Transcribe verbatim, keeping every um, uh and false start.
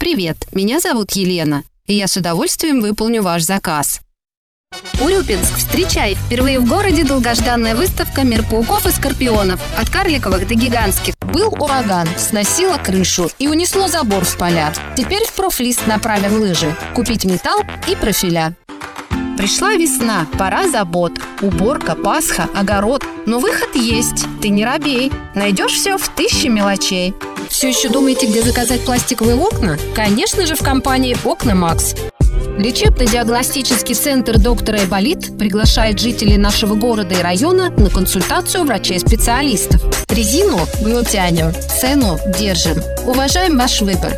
Привет, меня зовут Елена, и я с удовольствием выполню ваш заказ. Урюпинск, встречай! Впервые в городе долгожданная выставка «Мир пауков и скорпионов» от карликовых до гигантских. Был ураган, сносило крышу и унесло забор в поля. Теперь в профлист направим лыжи. Купить металл и профиля. Пришла весна, пора забот. Уборка, Пасха, огород. Но выход есть, ты не робей. Найдешь все в тысяче мелочей. Все еще думаете, где заказать пластиковые окна? Конечно же, в компании «Окна Макс». Лечебно-диагностический центр доктора Айболит приглашает жителей нашего города и района на консультацию врачей-специалистов. Резину мы утянем, цену держим. Уважаем ваш выбор.